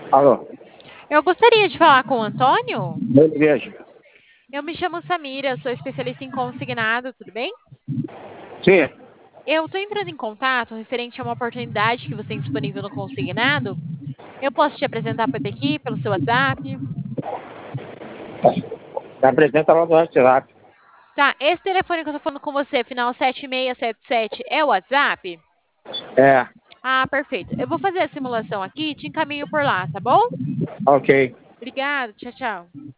Alô, Eu gostaria de falar com o Antônio. eu vejo. Eu me chamo Samira, sou especialista em consignado, tudo bem? Sim, Eu estou entrando em contato referente a uma oportunidade que você tem disponível no consignado. Eu posso te apresentar por aqui, pelo seu WhatsApp? me apresenta lá no WhatsApp. Tá, esse telefone que eu estou falando com você, final 7677, é o WhatsApp? É, Ah, perfeito. Eu vou fazer a simulação aqui e te encaminho por lá, tá bom? ok. Obrigada, tchau, tchau.